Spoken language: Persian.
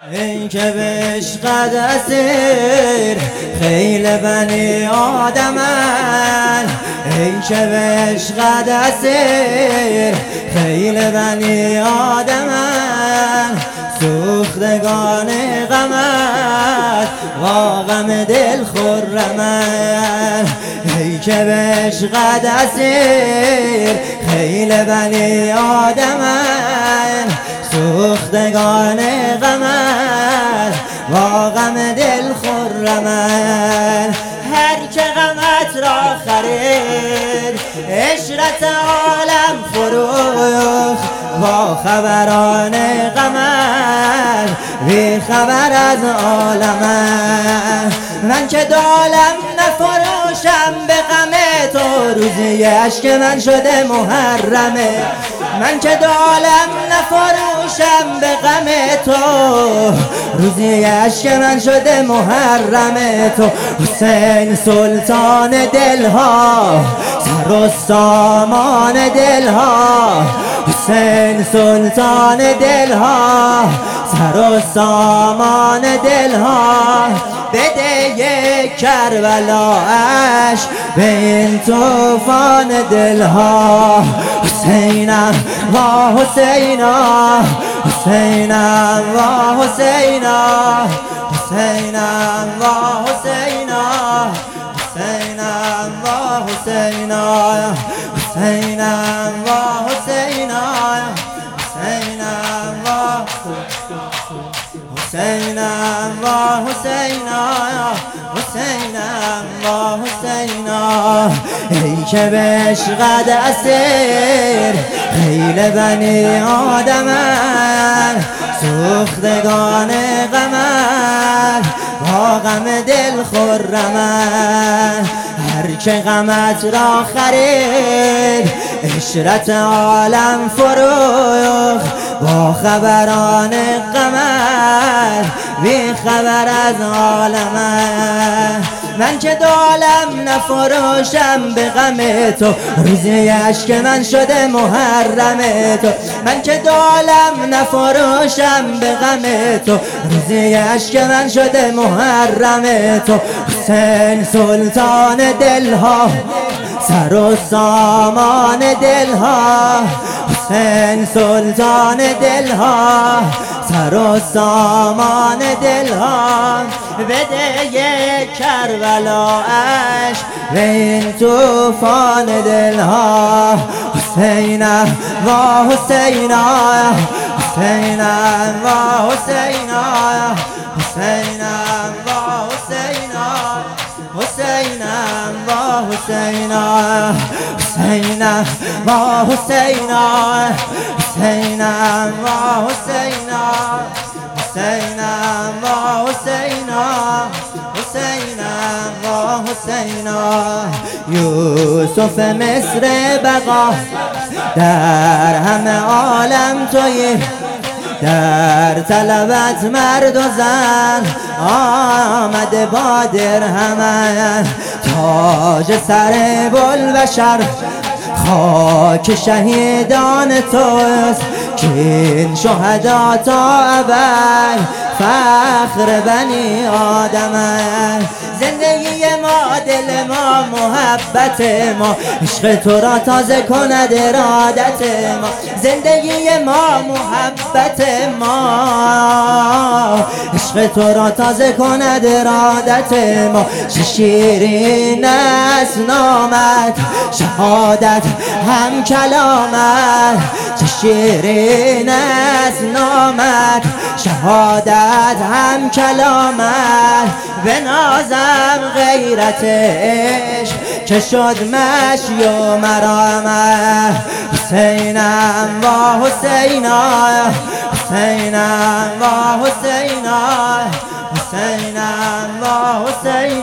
ای که به عشقت اسیر خیل بنی آدمن، ای که به عشقت اسیر خیل بنی آدمن، سوختگان غمت با غم دل خرمن، ای که به عشقت اسیر خیل بنی آدمن، سوختگان غمت با غم دل خرمن، هر که غمت را خرید عشرت عالم فروخت، با خبران غمت بی خبر از عالمن، من که دالم نفروشم به غم تو، روزی اشک من شده محرمه، من که دالم نفروشم به غم تو، روزی اشک من شده محرمه تو، حسین سلطان دلها سر و سامان دلها، حسین سلطان دلها سر و سامان دلها، بده یک کربلاش به این طوفان دلها، حسینم و حسینا، حسینم و حسینا، حسینم و حسینا، حسینم و حسینا، حسینم و حسینا، حسینم و حسینم و حسینا، حسینم و حسینا، ای که به عشقت اسیر خیل بنی آدمن، سوختگان غمت با غم دل خرمن، هر که غمت را خرید عشرت عالم فروخت، با خبران غمت بی خبر از عالمن، من که دالم نفروشم به غم تو، روزی اشک من شده محرم تو، من که دالم نفروشم به غم تو، روزی اشک من شده محرم تو، حسین سلطان دلها سر و سامان دلها، حسین سلطان دلها سر و سامان دلها، بده یک کربلاش به این طوفان دلها، حسینم و حسینا، حسینم و حسینا، حسینم و حسینا، حسینم و حسینا، حسینم و حسینا، حسینم و حسینا، حسینم و حسینا، حسینم و حسینا، یوسف مصر بقا در همه عالم تویی، در طلبت مرد و زن آمده با درهمن، تاج سر بوالبشر خاک شهیدان توست، که این شهدا تا ابد فخر بنی آدمن، زندگی ما دل ما محبت ما، عشق تو را تازه کند ارادت ما، زندگی ما محبت ما، عشق تو را تازه کند ارادت ما، چه شیرین است نامت شهادت هم کلامت، چه شیرین است نامت شهادت هم کلامت، به نازم غیرت عشق که شد مشی و مرامت، حسینم و حسینا، حسینم و حسینا، حسینم و حسینا،